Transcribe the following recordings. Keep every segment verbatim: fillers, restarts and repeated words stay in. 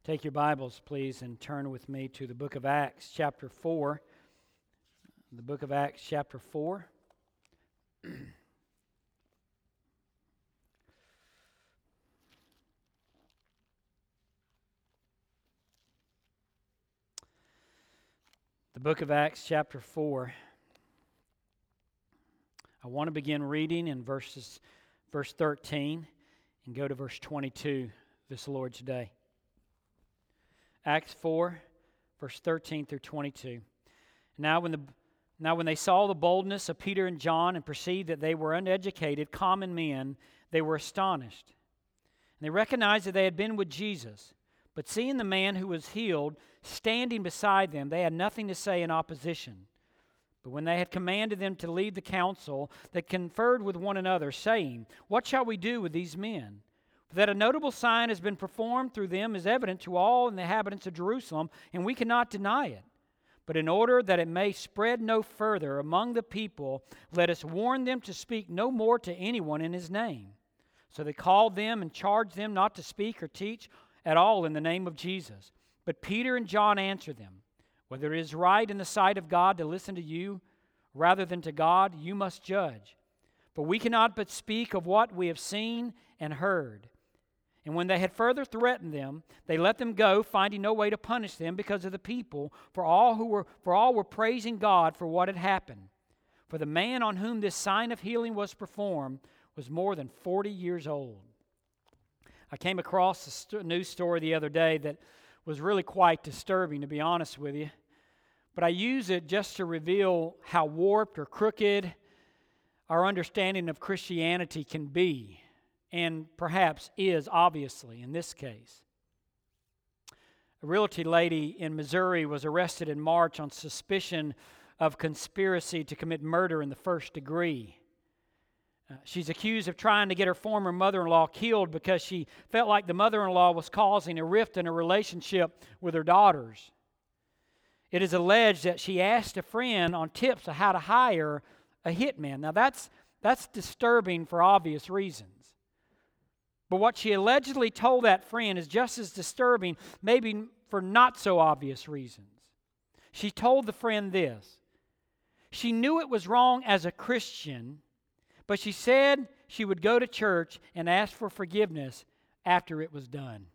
Take your Bibles, please, and turn with me to the book of Acts, chapter four. The book of Acts, chapter four. The book of Acts, chapter four. I want to begin reading in verses, verse thirteen and go to verse twenty-two this Lord's Day. Acts four, verse thirteen through twenty-two. Now when the now when they saw the boldness of Peter and John and perceived that they were uneducated, common men, they were astonished. And they recognized that they had been with Jesus. But seeing the man who was healed standing beside them, they had nothing to say in opposition. But when they had commanded them to leave the council, they conferred with one another, saying, "What shall we do with these men? For that a notable sign has been performed through them is evident to all the inhabitants of Jerusalem, and we cannot deny it. But in order that it may spread no further among the people, let us warn them to speak no more to anyone in his name." So they called them and charged them not to speak or teach at all in the name of Jesus. But Peter and John answered them, "Whether it is right in the sight of God to listen to you rather than to God, you must judge. For we cannot but speak of what we have seen and heard." And when they had further threatened them, they let them go, finding no way to punish them because of the people, for all who were for all were praising God for what had happened. For the man on whom this sign of healing was performed was more than forty years old. I came across a st- news story the other day that was really quite disturbing, to be honest with you. But I use it just to reveal how warped or crooked our understanding of Christianity can be, and perhaps is, obviously, in this case. A realty lady in Missouri was arrested in March on suspicion of conspiracy to commit murder in the first degree. Uh, she's accused of trying to get her former mother-in-law killed because she felt like the mother-in-law was causing a rift in her relationship with her daughters. It is alleged that she asked a friend on tips of how to hire a hitman. Now that's that's disturbing for obvious reasons. But what she allegedly told that friend is just as disturbing, maybe for not so obvious reasons. She told the friend this. She knew it was wrong as a Christian, but she said she would go to church and ask for forgiveness after it was done.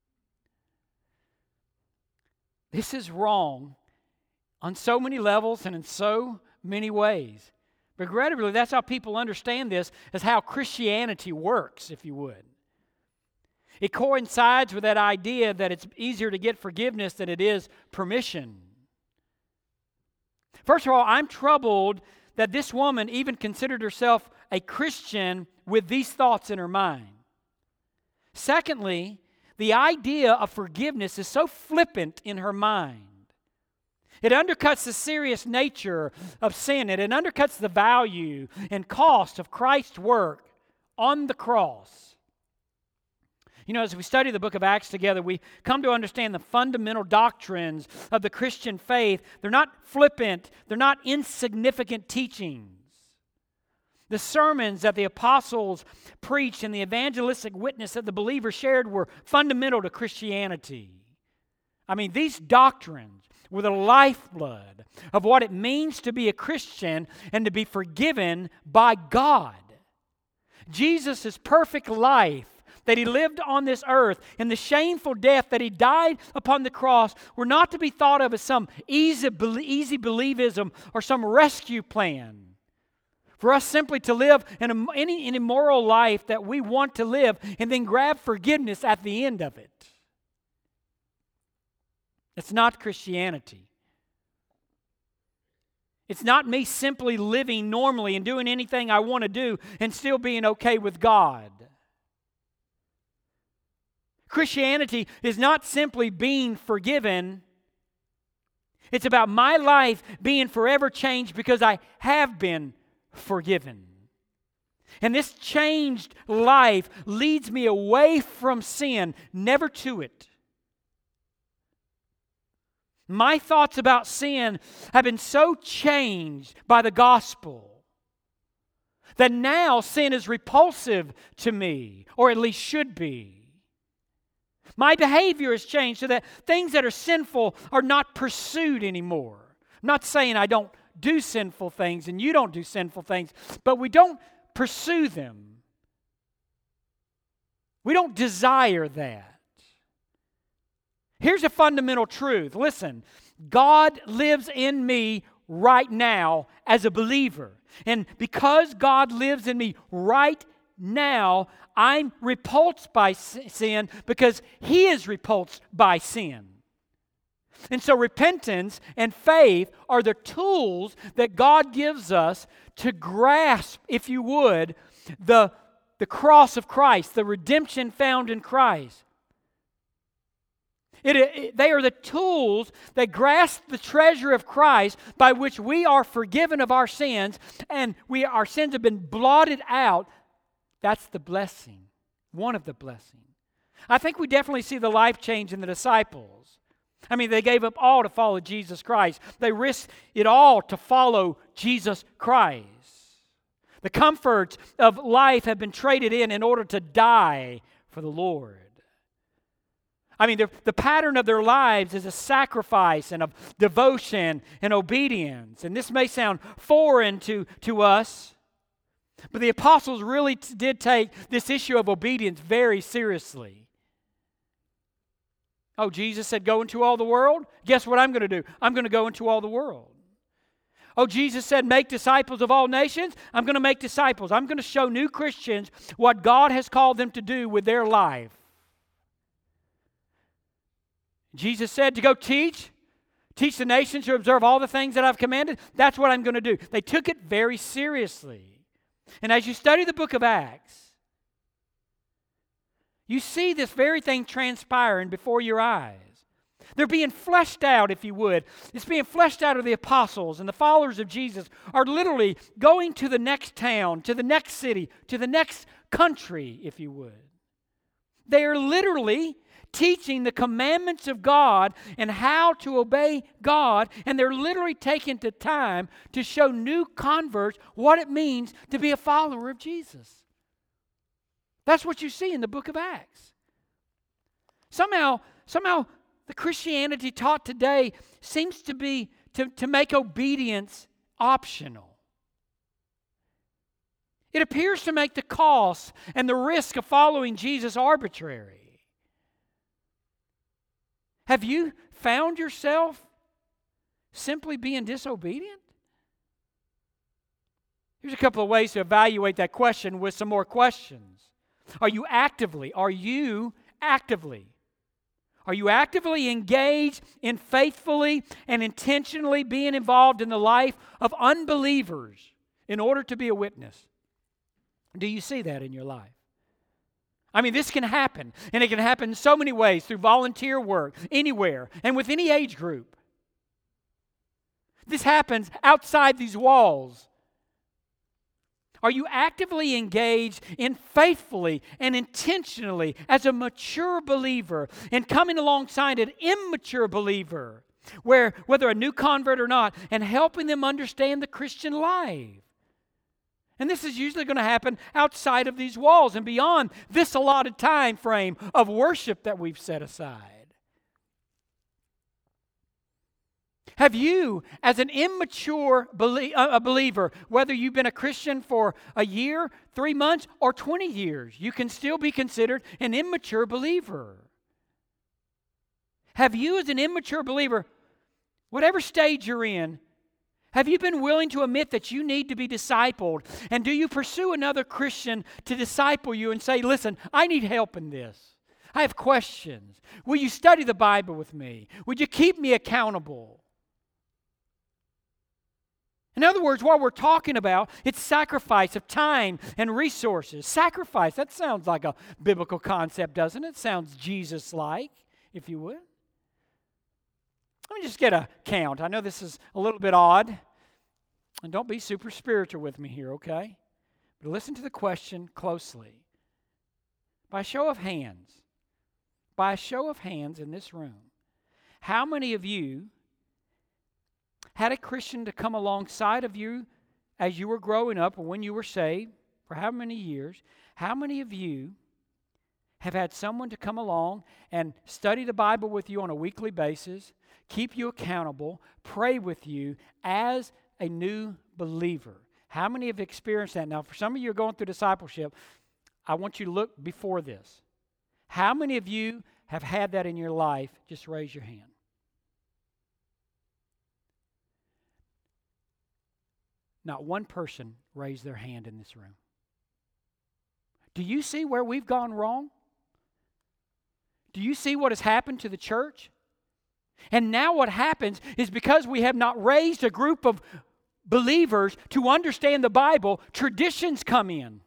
This is wrong on so many levels and in so many ways. Regrettably, that's how people understand this, as how Christianity works, if you would. It coincides with that idea that it's easier to get forgiveness than it is permission. First of all, I'm troubled that this woman even considered herself a Christian with these thoughts in her mind. Secondly, the idea of forgiveness is so flippant in her mind. It undercuts the serious nature of sin. It undercuts the value and cost of Christ's work on the cross. You know, as we study the book of Acts together, we come to understand the fundamental doctrines of the Christian faith. They're not flippant. They're not insignificant teachings. The sermons that the apostles preached and the evangelistic witness that the believers shared were fundamental to Christianity. I mean, these doctrines were the lifeblood of what it means to be a Christian and to be forgiven by God. Jesus' perfect life that He lived on this earth and the shameful death that He died upon the cross were not to be thought of as some easy, easy believism or some rescue plan. For us simply to live in a, any an immoral life that we want to live and then grab forgiveness at the end of it. It's not Christianity. It's not me simply living normally and doing anything I want to do and still being okay with God. Christianity is not simply being forgiven. It's about my life being forever changed because I have been forgiven. And this changed life leads me away from sin, never to it. My thoughts about sin have been so changed by the gospel that now sin is repulsive to me, or at least should be. My behavior has changed so that things that are sinful are not pursued anymore. I'm not saying I don't do sinful things and you don't do sinful things, but we don't pursue them. We don't desire that. Here's a fundamental truth. Listen, God lives in me right now as a believer. And because God lives in me right now, I'm repulsed by sin because He is repulsed by sin. And so repentance and faith are the tools that God gives us to grasp, if you would, the, the cross of Christ, the redemption found in Christ. It, it, they are the tools that grasp the treasure of Christ by which we are forgiven of our sins and we, our sins have been blotted out. That's the blessing, one of the blessings. I think we definitely see the life change in the disciples. I mean, they gave up all to follow Jesus Christ. They risked it all to follow Jesus Christ. The comforts of life have been traded in in order to die for the Lord. I mean, the, the pattern of their lives is a sacrifice and of devotion and obedience. And this may sound foreign to, to us, but the apostles really t- did take this issue of obedience very seriously. Oh, Jesus said, go into all the world? Guess what I'm going to do? I'm going to go into all the world. Oh, Jesus said, make disciples of all nations? I'm going to make disciples. I'm going to show new Christians what God has called them to do with their life. Jesus said to go teach, teach the nations to observe all the things that I've commanded. That's what I'm going to do. They took it very seriously. And as you study the book of Acts, you see this very thing transpiring before your eyes. They're being fleshed out, if you would. It's being fleshed out of the apostles, and the followers of Jesus are literally going to the next town, to the next city, to the next country, if you would. They are literally teaching the commandments of God and how to obey God, and they're literally taking the time to show new converts what it means to be a follower of Jesus. That's what you see in the book of Acts. Somehow, somehow the Christianity taught today seems to be to, to make obedience optional. It appears to make the cost and the risk of following Jesus arbitrary. Have you found yourself simply being disobedient? Here's a couple of ways to evaluate that question with some more questions. Are you actively, are you actively, are you actively engaged in faithfully and intentionally being involved in the life of unbelievers in order to be a witness? Do you see that in your life? I mean, this can happen, and it can happen in so many ways, through volunteer work, anywhere, and with any age group. This happens outside these walls. Are you actively engaged in faithfully and intentionally as a mature believer and coming alongside an immature believer, where whether a new convert or not, and helping them understand the Christian life? And this is usually going to happen outside of these walls and beyond this allotted time frame of worship that we've set aside. Have you, as an immature belie- a believer, whether you've been a Christian for a year, three months, or twenty years, you can still be considered an immature believer. Have you, as an immature believer, whatever stage you're in, have you been willing to admit that you need to be discipled? And do you pursue another Christian to disciple you and say, listen, I need help in this. I have questions. Will you study the Bible with me? Would you keep me accountable? In other words, what we're talking about, it's sacrifice of time and resources. Sacrifice, that sounds like a biblical concept, doesn't it? It sounds Jesus-like, if you would. Let me just get a count. I know this is a little bit odd. And don't be super spiritual with me here, okay? But listen to the question closely. By a show of hands, by a show of hands in this room, how many of you had a Christian to come alongside of you as you were growing up or when you were saved, for how many years? How many of you have had someone to come along and study the Bible with you on a weekly basis, keep you accountable, pray with you as a new believer? How many have experienced that? Now, for some of you who are going through discipleship, I want you to look before this. How many of you have had that in your life? Just raise your hand. Not one person raised their hand in this room. Do you see where we've gone wrong? Do you see what has happened to the church? And now what happens is because we have not raised a group of believers to understand the Bible, traditions come in.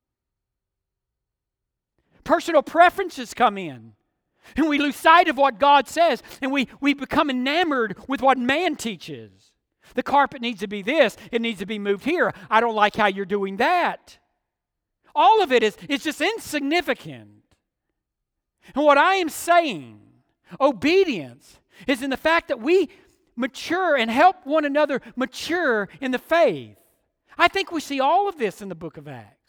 Personal preferences come in. And we lose sight of what God says. And we, we become enamored with what man teaches. The carpet needs to be this. It needs to be moved here. I don't like how you're doing that. All of it is, is just insignificant. And what I am saying, obedience, is in the fact that we mature and help one another mature in the faith. I think we see all of this in the book of Acts.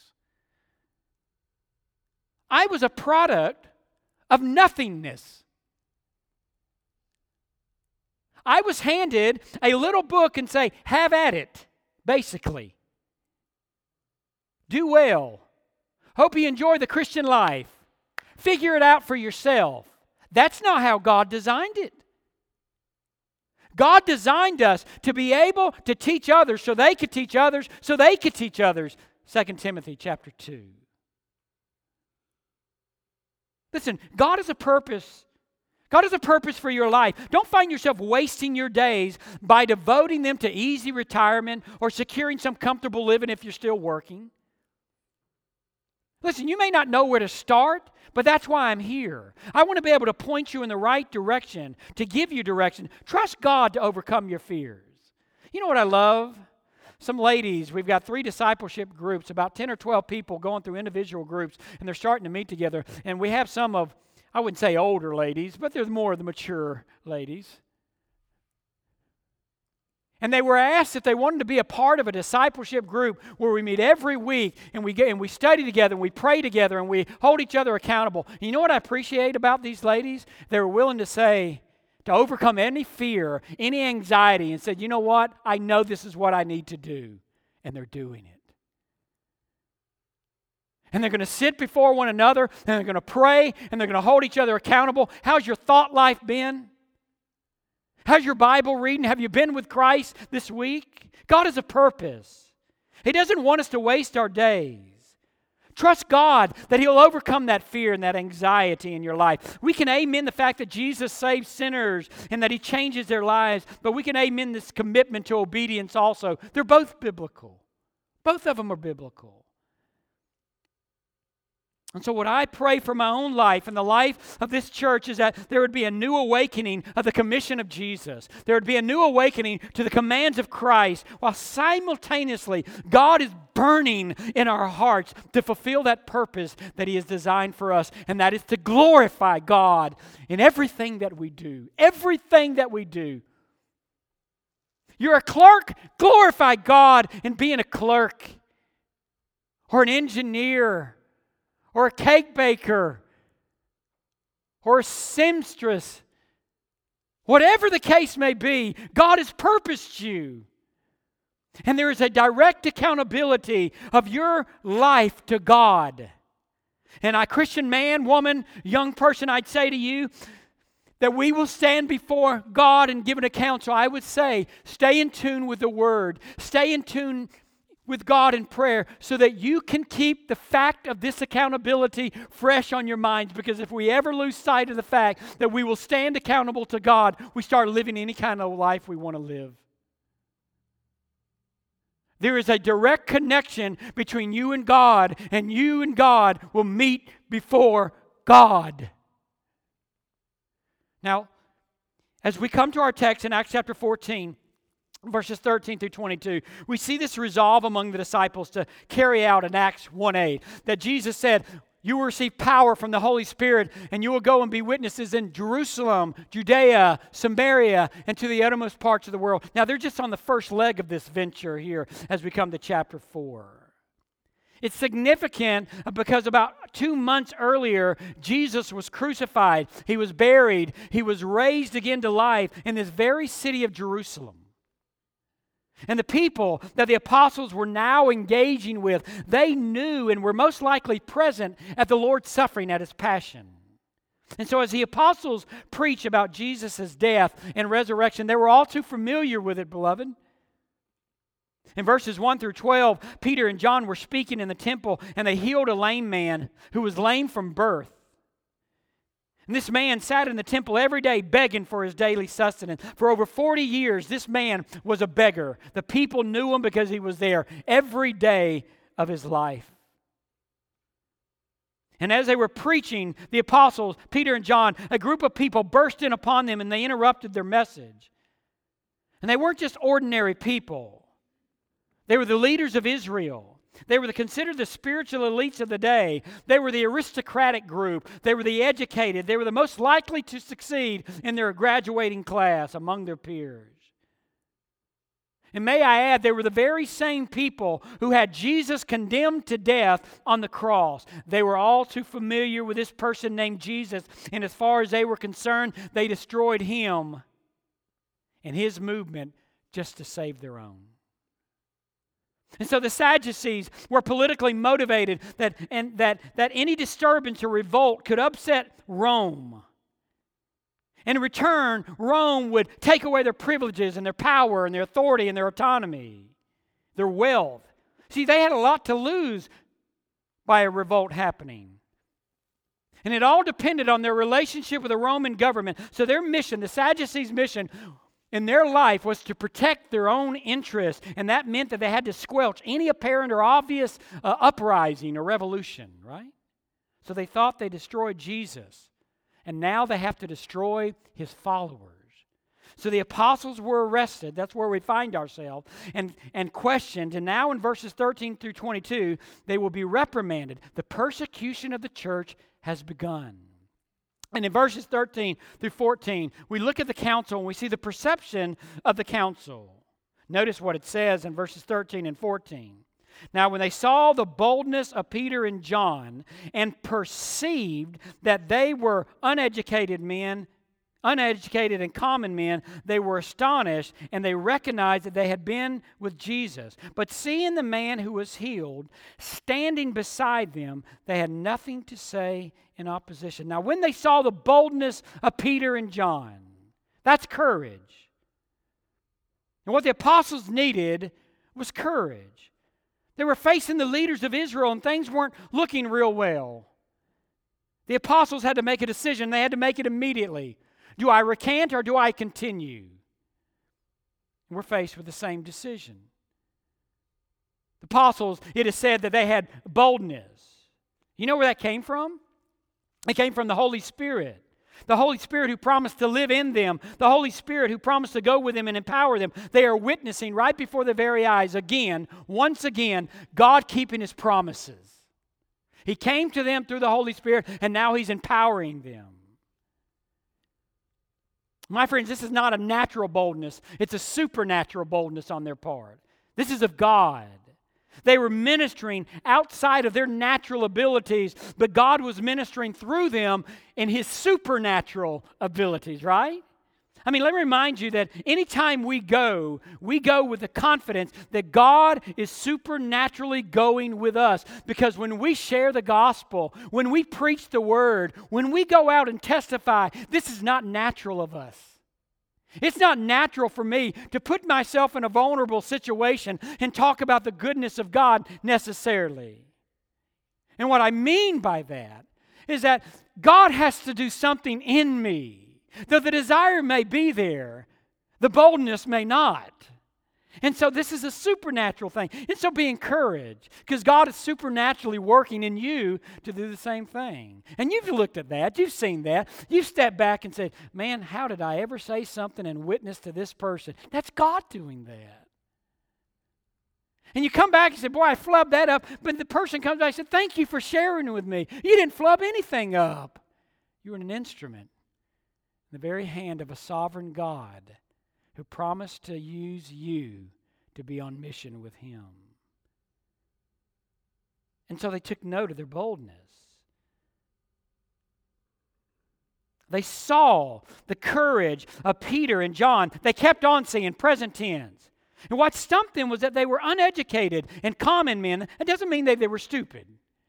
I was a product of nothingness. I was handed a little book and say, have at it, basically. Do well. Hope you enjoy the Christian life. Figure it out for yourself. That's not how God designed it. God designed us to be able to teach others so they could teach others, so they could teach others. Second Timothy chapter two. Listen, God has a purpose. God has a purpose for your life. Don't find yourself wasting your days by devoting them to easy retirement or securing some comfortable living if you're still working. Listen, you may not know where to start, but that's why I'm here. I want to be able to point you in the right direction, to give you direction. Trust God to overcome your fears. You know what I love? Some ladies, we've got three discipleship groups, about ten or twelve people going through individual groups, and they're starting to meet together. And we have some of, I wouldn't say older ladies, but there's more of the mature ladies. And they were asked if they wanted to be a part of a discipleship group where we meet every week and we get and we study together and we pray together and we hold each other accountable. And you know what I appreciate about these ladies? They were willing to say, to overcome any fear, any anxiety, and said, you know what? I know this is what I need to do. And they're doing it. And they're going to sit before one another and they're going to pray and they're going to hold each other accountable. How's your thought life been? How's your Bible reading? Have you been with Christ this week? God has a purpose. He doesn't want us to waste our days. Trust God that He'll overcome that fear and that anxiety in your life. We can amen the fact that Jesus saves sinners and that He changes their lives, but we can amen this commitment to obedience also. They're both biblical. Both of them are biblical. And so what I pray for my own life and the life of this church is that there would be a new awakening of the commission of Jesus. There would be a new awakening to the commands of Christ, while simultaneously God is burning in our hearts to fulfill that purpose that He has designed for us, and that is to glorify God in everything that we do. Everything that we do. You're a clerk, glorify God in being a clerk, or an engineer, or a cake baker, or a seamstress. Whatever the case may be, God has purposed you. And there is a direct accountability of your life to God. And I, Christian man, woman, young person, I'd say to you that we will stand before God and give an account. So I would say, stay in tune with the Word. Stay in tune with God in prayer so that you can keep the fact of this accountability fresh on your minds. Because if we ever lose sight of the fact that we will stand accountable to God, we start living any kind of life we want to live. There is a direct connection between you and God, and you and God will meet before God. Now, as we come to our text in Acts chapter fourteen, verses thirteen through twenty-two, we see this resolve among the disciples to carry out in Acts one eight, that Jesus said, you will receive power from the Holy Spirit, and you will go and be witnesses in Jerusalem, Judea, Samaria, and to the uttermost parts of the world. Now, they're just on the first leg of this venture here as we come to chapter four. It's significant because about two months earlier, Jesus was crucified. He was buried. He was raised again to life in this very city of Jerusalem. And the people that the apostles were now engaging with, they knew and were most likely present at the Lord's suffering, at His passion. And so as the apostles preach about Jesus' death and resurrection, they were all too familiar with it, beloved. In verses one through twelve, Peter and John were speaking in the temple, and they healed a lame man who was lame from birth. And this man sat in the temple every day begging for his daily sustenance. For over forty years, this man was a beggar. The people knew him because he was there every day of his life. And as they were preaching, the apostles, Peter and John, a group of people burst in upon them and they interrupted their message. And they weren't just ordinary people. They were the leaders of Israel. They were the, considered the spiritual elites of the day. They were the aristocratic group. They were the educated. They were the most likely to succeed in their graduating class among their peers. And may I add, they were the very same people who had Jesus condemned to death on the cross. They were all too familiar with this person named Jesus, and as far as they were concerned, they destroyed him and his movement just to save their own. And so the Sadducees were politically motivated that, and that, that any disturbance or revolt could upset Rome. And in return, Rome would take away their privileges and their power and their authority and their autonomy, their wealth. See, they had a lot to lose by a revolt happening. And it all depended on their relationship with the Roman government. So their mission, the Sadducees' mission in their life, was to protect their own interests. And that meant that they had to squelch any apparent or obvious uh, uprising or revolution, right? So they thought they destroyed Jesus. And now they have to destroy his followers. So the apostles were arrested. That's where we find ourselves. And, and questioned. And now in verses thirteen through twenty-two, they will be reprimanded. The persecution of the church has begun. And in verses thirteen through fourteen, we look at the council and we see the perception of the council. Notice what it says in verses thirteen and fourteen. Now, when they saw the boldness of Peter and John and perceived that they were uneducated men, uneducated and common men, they were astonished and they recognized that they had been with Jesus. But seeing the man who was healed standing beside them, they had nothing to say in opposition. Now, when they saw the boldness of Peter and John, that's courage. And what the apostles needed was courage. They were facing the leaders of Israel and things weren't looking real well. The apostles had to make a decision. They had to make it immediately. Do I recant or do I continue? And we're faced with the same decision. The apostles, it is said that they had boldness. You know where that came from? It came from the Holy Spirit. The Holy Spirit who promised to live in them. The Holy Spirit who promised to go with them and empower them. They are witnessing right before their very eyes again, once again, God keeping His promises. He came to them through the Holy Spirit and now He's empowering them. My friends, this is not a natural boldness. It's a supernatural boldness on their part. This is of God. They were ministering outside of their natural abilities, but God was ministering through them in His supernatural abilities, right? I mean, let me remind you that anytime we go, we go with the confidence that God is supernaturally going with us. Because when we share the gospel, when we preach the word, when we go out and testify, this is not natural of us. It's not natural for me to put myself in a vulnerable situation and talk about the goodness of God necessarily. And what I mean by that is that God has to do something in me. Though the desire may be there, the boldness may not. And so this is a supernatural thing. And so be encouraged, because God is supernaturally working in you to do the same thing. And you've looked at that. You've seen that. You've stepped back and said, man, how did I ever say something and witness to this person? That's God doing that. And you come back and say, boy, I flubbed that up. But the person comes back and said, thank you for sharing with me. You didn't flub anything up. You were an instrument in the very hand of a sovereign God who promised to use you to be on mission with Him. And so they took note of their boldness. They saw the courage of Peter and John. They kept on saying present tense. And what stumped them was that they were uneducated and common men. It doesn't mean that they were stupid.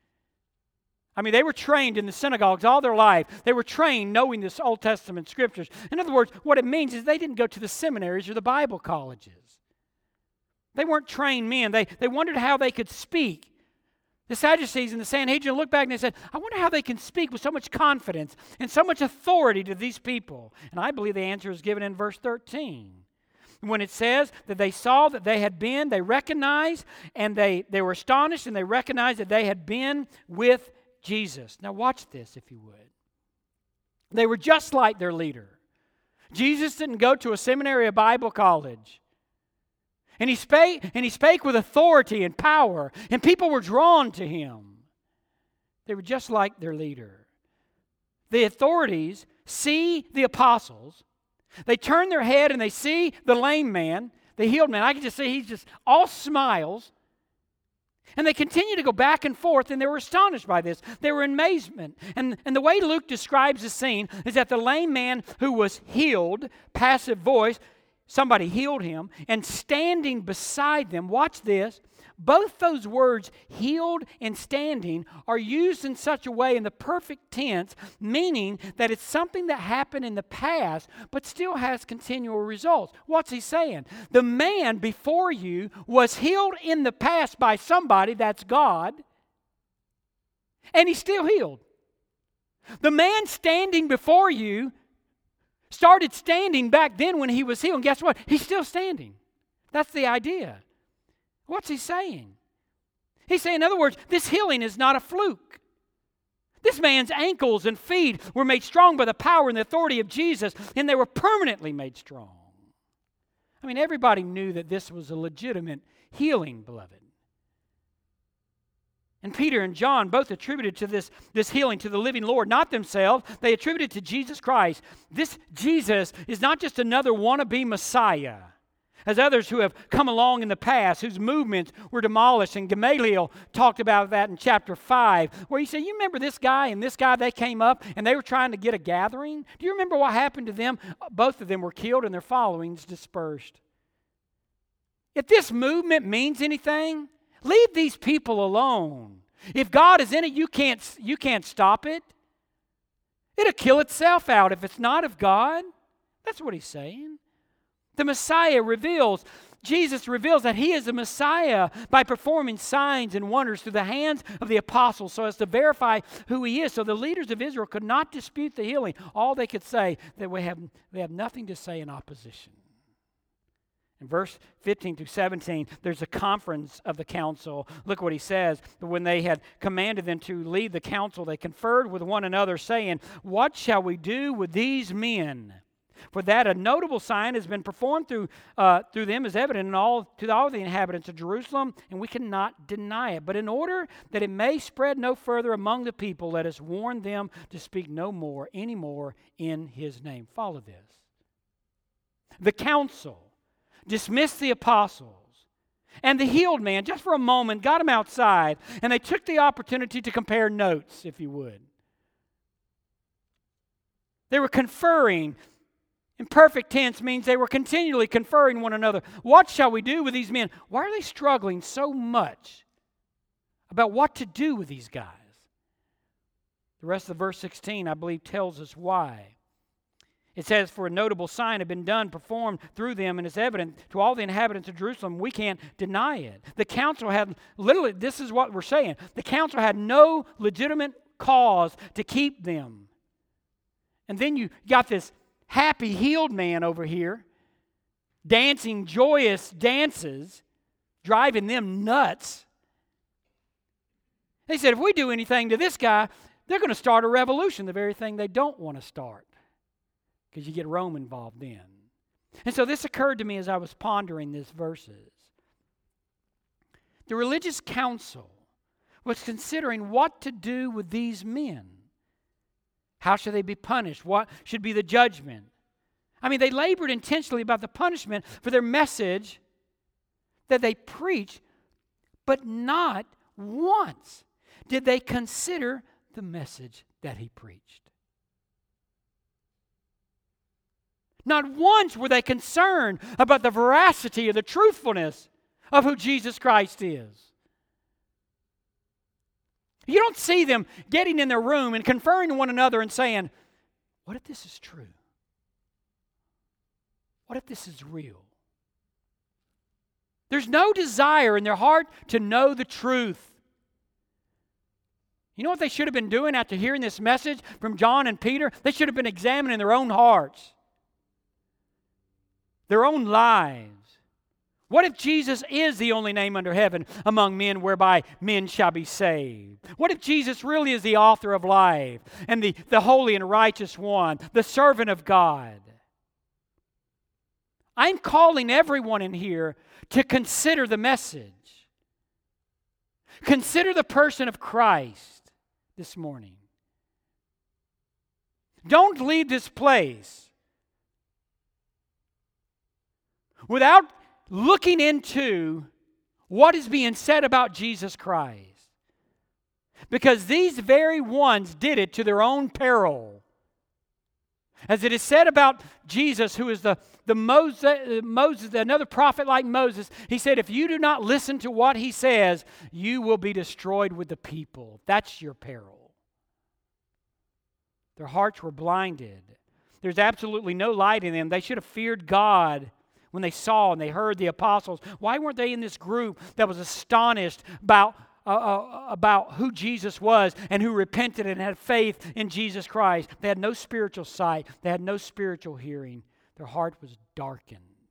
I mean, they were trained in the synagogues all their life. They were trained knowing this Old Testament scriptures. In other words, what it means is they didn't go to the seminaries or the Bible colleges. They weren't trained men. They, they wondered how they could speak. The Sadducees and the Sanhedrin looked back and they said, I wonder how they can speak with so much confidence and so much authority to these people. And I believe the answer is given in verse thirteen. When it says that they saw that they had been, they recognized, and they, they were astonished, and they recognized that they had been with Jesus. Now watch this, if you would. They were just like their leader. Jesus didn't go to a seminary or Bible college. And he spake, and he spake with authority and power, and people were drawn to him. They were just like their leader. The authorities see the apostles. They turn their head and they see the lame man, the healed man. I can just see he's just all smiles. And they continue to go back and forth, and they were astonished by this. They were in amazement. And, and the way Luke describes the scene is that the lame man who was healed, passive voice, somebody healed him, and standing beside them, watch this, both those words, healed and standing, are used in such a way in the perfect tense, meaning that it's something that happened in the past, but still has continual results. What's he saying? The man before you was healed in the past by somebody, that's God, and he's still healed. The man standing before you started standing back then when he was healed. And guess what? He's still standing. That's the idea. What's he saying? He's saying, in other words, this healing is not a fluke. This man's ankles and feet were made strong by the power and the authority of Jesus, and they were permanently made strong. I mean, everybody knew that this was a legitimate healing, beloved. And Peter and John both attributed to this, this healing to the living Lord, not themselves. They attributed to Jesus Christ. This Jesus is not just another wannabe Messiah, as others who have come along in the past, whose movements were demolished. And Gamaliel talked about that in chapter five, where he said, you remember this guy and this guy, they came up and they were trying to get a gathering? Do you remember what happened to them? Both of them were killed and their followings dispersed. If this movement means anything, leave these people alone. If God is in it, you can't, you can't stop it. It'll kill itself out if it's not of God. That's what he's saying. The Messiah reveals, Jesus reveals that he is the Messiah by performing signs and wonders through the hands of the apostles so as to verify who he is. So the leaders of Israel could not dispute the healing. All they could say that we have, they have nothing to say in opposition. In verse fifteen through seventeen, there's a conference of the council. Look what he says. When they had commanded them to lead the council, they conferred with one another, saying, what shall we do with these men? For that a notable sign has been performed through uh, through them is evident in all, to all the inhabitants of Jerusalem, and we cannot deny it. But in order that it may spread no further among the people, let us warn them to speak no more, any more in his name. Follow this. The council dismissed the apostles, and the healed man, just for a moment, got him outside, and they took the opportunity to compare notes, if you would. They were conferring. In perfect tense means they were continually conferring one another. What shall we do with these men? Why are they struggling so much about what to do with these guys? The rest of verse sixteen, I believe, tells us why. It says, for a notable sign had been done, performed through them, and is evident to all the inhabitants of Jerusalem. We can't deny it. The council had, literally, this is what we're saying. The council had no legitimate cause to keep them. And then you got this happy, healed man over here, dancing joyous dances, driving them nuts. They said, if we do anything to this guy, they're going to start a revolution, the very thing they don't want to start, because you get Rome involved then. And so this occurred to me as I was pondering these verses. The religious council was considering what to do with these men. How should they be punished? What should be the judgment? I mean, they labored intentionally about the punishment for their message that they preached, but not once did they consider the message that he preached. Not once were they concerned about the veracity or the truthfulness of who Jesus Christ is. You don't see them getting in their room and conferring to one another and saying, what if this is true? What if this is real? There's no desire in their heart to know the truth. You know what they should have been doing after hearing this message from John and Peter? They should have been examining their own hearts, their own lives. What if Jesus is the only name under heaven among men whereby men shall be saved? What if Jesus really is the author of life and the, the holy and righteous one, the servant of God? I'm calling everyone in here to consider the message. Consider the person of Christ this morning. Don't leave this place without looking into what is being said about Jesus Christ. Because these very ones did it to their own peril. As it is said about Jesus, who is the, the Moses, Moses, another prophet like Moses, he said, if you do not listen to what he says, you will be destroyed with the people. That's your peril. Their hearts were blinded. There's absolutely no light in them. They should have feared God when they saw and they heard the apostles. Why weren't they in this group that was astonished about Uh, uh, about who Jesus was and who repented and had faith in Jesus Christ? They had no spiritual sight. They had no spiritual hearing. Their heart was darkened.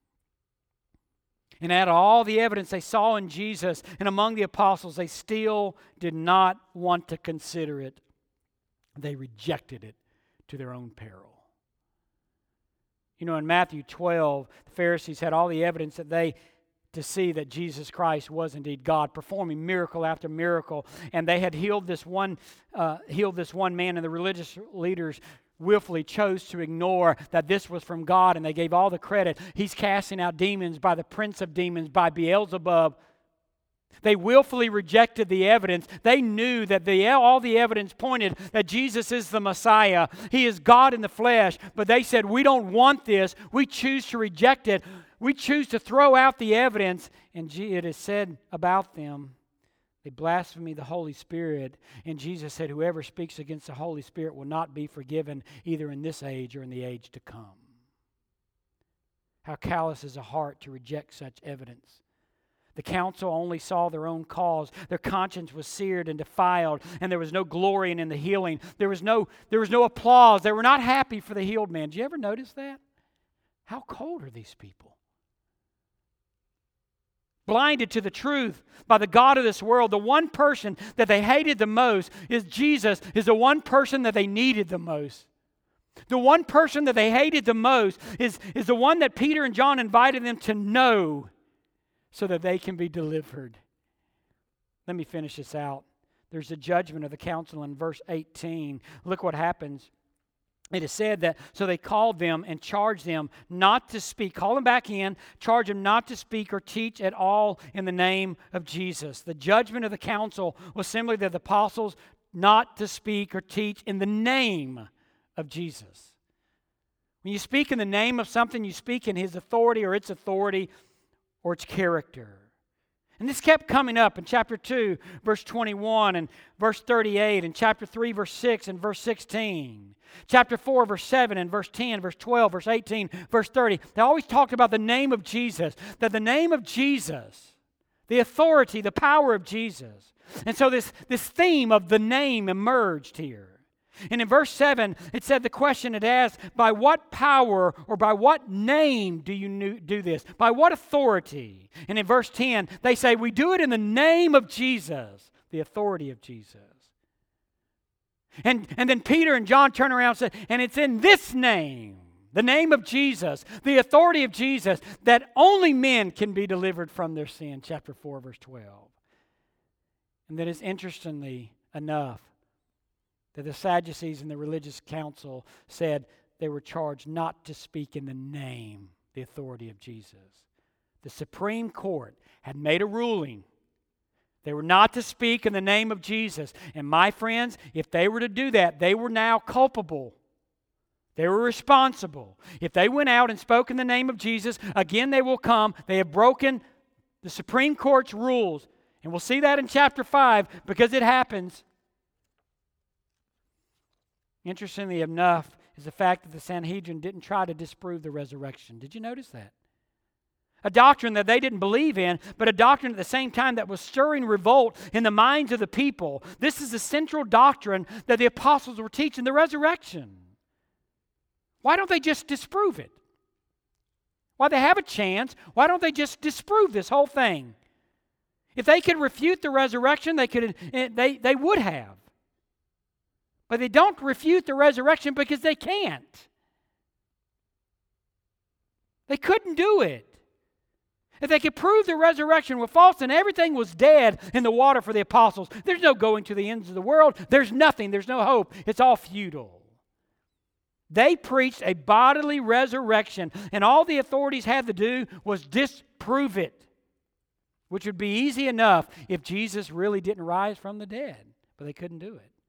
And out of all the evidence they saw in Jesus and among the apostles, they still did not want to consider it. They rejected it to their own peril. You know, in Matthew twelve, the Pharisees had all the evidence that they to see that Jesus Christ was indeed God, performing miracle after miracle. And they had healed this one, uh, healed this one man, and the religious leaders willfully chose to ignore that this was from God, and they gave all the credit. He's casting out demons by the prince of demons, by Beelzebub. They willfully rejected the evidence. They knew that the, all the evidence pointed that Jesus is the Messiah. He is God in the flesh. But they said, we don't want this. We choose to reject it. We choose to throw out the evidence. And it is said about them, they blaspheme the Holy Spirit. And Jesus said, whoever speaks against the Holy Spirit will not be forgiven either in this age or in the age to come. How callous is a heart to reject such evidence. The council only saw their own cause. Their conscience was seared and defiled, and there was no glorying in the healing. There was no, there was no applause. They were not happy for the healed man. Did you ever notice that? How cold are these people? Blinded to the truth by the God of this world. The one person that they hated the most is Jesus, is the one person that they needed the most. The one person that they hated the most is, is the one that Peter and John invited them to know so that they can be delivered. Let me finish this out. There's a judgment of the council in verse eighteen. Look what happens. It is said that, so they called them and charged them not to speak. Call them back in, charge them not to speak or teach at all in the name of Jesus. The judgment of the council was simply that the apostles not to speak or teach in the name of Jesus. When you speak in the name of something, you speak in His authority or its authority or its character. And this kept coming up in chapter two, verse twenty-one, and verse thirty-eight, and chapter three, verse six, and verse sixteen. Chapter four, verse seven, and verse ten, verse twelve, verse eighteen, verse thirty. They always talked about the name of Jesus, that the name of Jesus, the authority, the power of Jesus. And so this, this theme of the name emerged here. And in verse seven, it said the question it asked, by what power or by what name do you do this? By what authority? And in verse ten, they say, we do it in the name of Jesus, the authority of Jesus. And, and then Peter and John turn around and say, and it's in this name, the name of Jesus, the authority of Jesus, that only men can be delivered from their sin. Chapter four, verse twelve. And that is interestingly enough, that the Sadducees and the religious council said they were charged not to speak in the name, the authority of Jesus. The Supreme Court had made a ruling They were not to speak in the name of Jesus. And my friends, if they were to do that, they were now culpable. They were responsible. If they went out and spoke in the name of Jesus, again they will come. They have broken the Supreme Court's rules. And we'll see that in chapter five because it happens. Interestingly enough is the fact that the Sanhedrin didn't try to disprove the resurrection. Did you notice that? A doctrine that they didn't believe in, but a doctrine at the same time that was stirring revolt in the minds of the people. This is the central doctrine that the apostles were teaching, the resurrection. Why don't they just disprove it? Why they have a chance, why don't they just disprove this whole thing? If they could refute the resurrection, they could they, they would have. But they don't refute the resurrection because they can't. They couldn't do it. If they could prove the resurrection was false and everything was dead in the water for the apostles, there's no going to the ends of the world. There's nothing. There's no hope. It's all futile. They preached a bodily resurrection, and all the authorities had to do was disprove it, which would be easy enough if Jesus really didn't rise from the dead, but they couldn't do it.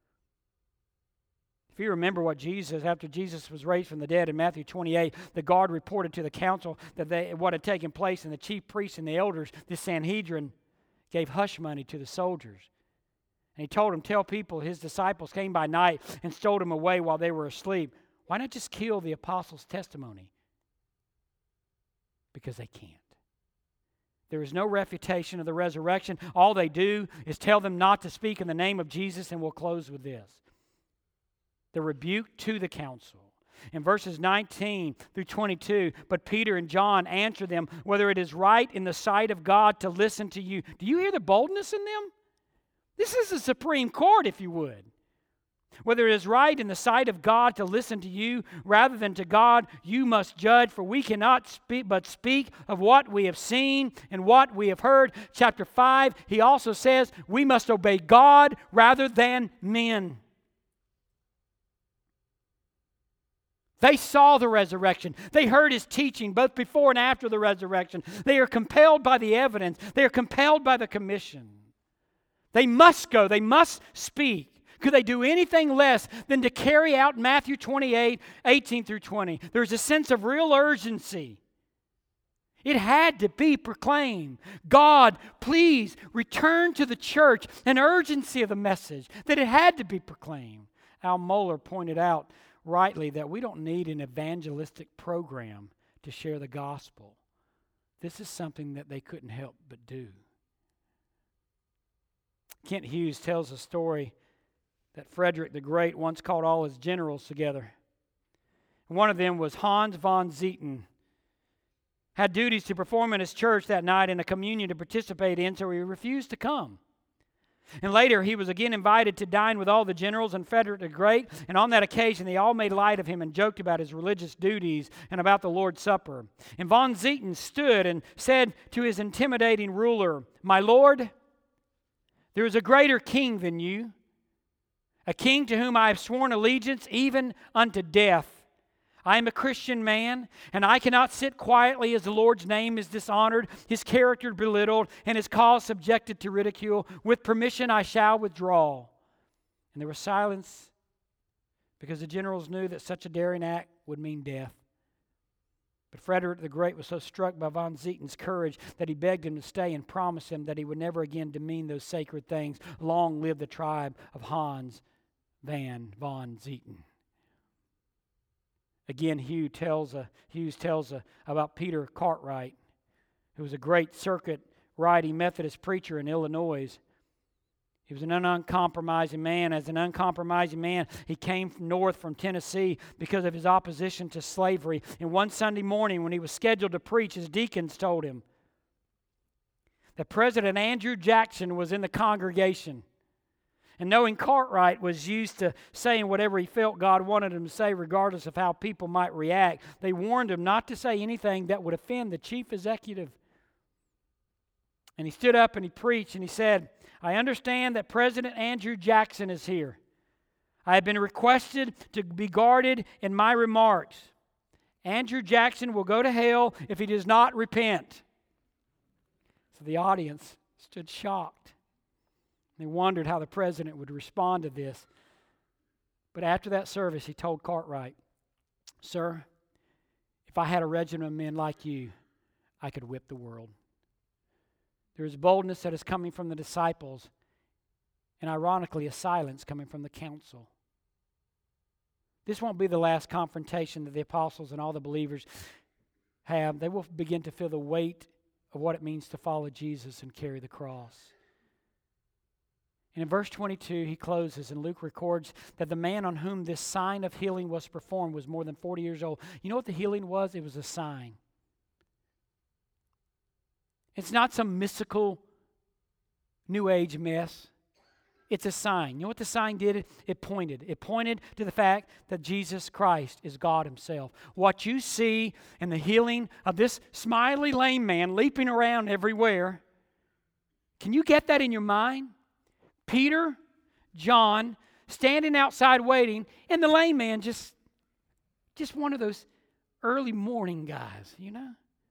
If you remember what Jesus, after Jesus was raised from the dead in Matthew twenty-eight, the guard reported to the council that they, what had taken place, and the chief priests and the elders, this Sanhedrin, gave hush money to the soldiers. And he told them, tell people his disciples came by night and stole them away while they were asleep. Why not just kill the apostles' testimony? Because they can't. There is no refutation of the resurrection. All they do is tell them not to speak in the name of Jesus, and we'll close with this. The rebuke to the council. In verses nineteen through twenty-two, but Peter and John answer them, whether it is right in the sight of God to listen to you. Do you hear the boldness in them? This is the Supreme Court, if you would. Whether it is right in the sight of God to listen to you rather than to God, you must judge, for we cannot speak but speak of what we have seen and what we have heard. Chapter five, he also says we must obey God rather than men. They saw the resurrection. They heard his teaching both before and after the resurrection. They are compelled by the evidence. They are compelled by the commission. They must go. They must speak. Could they do anything less than to carry out Matthew twenty-eight, eighteen through twenty? There's a sense of real urgency. It had to be proclaimed. God, please return to the church an urgency of the message, that it had to be proclaimed. Al Mohler pointed out rightly that we don't need an evangelistic program to share the gospel. This is something that they couldn't help but do. Kent Hughes tells a story that Frederick the Great once called all his generals together. One of them was Hans von Zieten. Had duties to perform in his church that night and a communion to participate in, so he refused to come. And later he was again invited to dine with all the generals and Frederick the Great, and on that occasion they all made light of him and joked about his religious duties and about the Lord's Supper. And von Zieten stood and said to his intimidating ruler, "My lord, there is a greater king than you, a king to whom I have sworn allegiance even unto death. I am a Christian man, and I cannot sit quietly as the Lord's name is dishonored, his character belittled, and his cause subjected to ridicule. With permission I shall withdraw." And there was silence because the generals knew that such a daring act would mean death. But Frederick the Great was so struck by von Zieten's courage that he begged him to stay and promised him that he would never again demean those sacred things. Long live the tribe of Hans van von Zieten. Again, Hughes tells, uh, Hughes tells uh, about Peter Cartwright, who was a great circuit-riding Methodist preacher in Illinois. He was an uncompromising man. As an uncompromising man, he came north from Tennessee because of his opposition to slavery. And one Sunday morning when he was scheduled to preach, his deacons told him that President Andrew Jackson was in the congregation. And knowing Cartwright was used to saying whatever he felt God wanted him to say, regardless of how people might react, they warned him not to say anything that would offend the chief executive. And he stood up and he preached and he said, "I understand that President Andrew Jackson is here. I have been requested to be guarded in my remarks. Andrew Jackson will go to hell if he does not repent." So the audience stood shocked. They wondered how the president would respond to this. But after that service, he told Cartwright, "Sir, if I had a regiment of men like you, I could whip the world." There is boldness that is coming from the disciples, and ironically, a silence coming from the council. This won't be the last confrontation that the apostles and all the believers have. They will begin to feel the weight of what it means to follow Jesus and carry the cross. And in verse twenty-two, he closes, and Luke records that the man on whom this sign of healing was performed was more than forty years old. You know what the healing was? It was a sign. It's not some mystical New Age mess. It's a sign. You know what the sign did? It pointed. It pointed to the fact that Jesus Christ is God Himself. What you see in the healing of this smiley lame man leaping around everywhere, can you get that in your mind? Peter, John, standing outside waiting, and the lame man just, just one of those early morning guys, you know?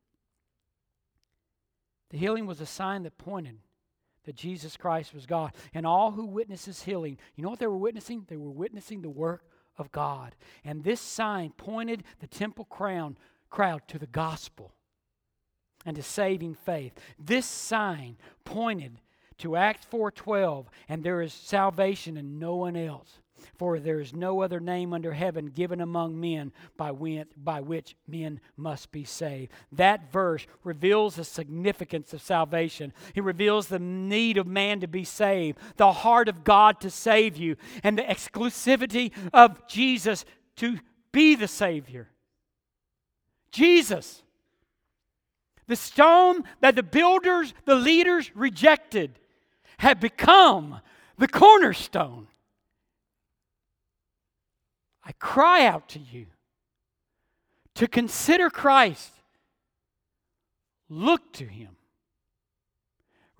The healing was a sign that pointed that Jesus Christ was God. And all who witnessed His healing, you know what they were witnessing? They were witnessing the work of God. And this sign pointed the temple crown, crowd to the gospel and to saving faith. This sign pointed to Acts four twelve, and there is salvation in no one else. For there is no other name under heaven given among men by, when, by which men must be saved. That verse reveals the significance of salvation. It reveals the need of man to be saved, the heart of God to save you, and the exclusivity of Jesus to be the Savior. Jesus, the stone that the builders, the leaders rejected, had become the cornerstone. I cry out to you to consider Christ. Look to Him.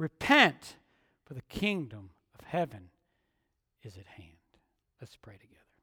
Repent, for the kingdom of heaven is at hand. Let's pray together.